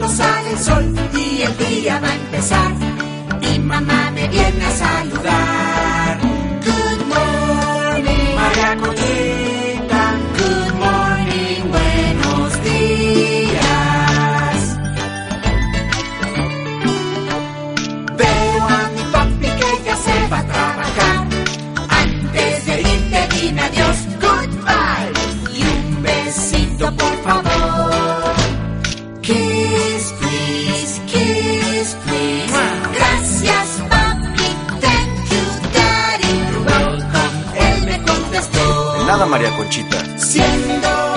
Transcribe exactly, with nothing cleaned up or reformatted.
cuando sale el sol y el día va a empezar. Mi mamá me viene a saludar. Good morning, María Conchita. Good morning, buenos días. Veo a mi papi que ya se va a trabajar. Antes de irte dime adiós, goodbye. Y un besito por favor. Kiss, please, kiss, please. Gracias, papi, thank you, daddy. You're welcome, él me contestó. De nada, María Conchita. Siendo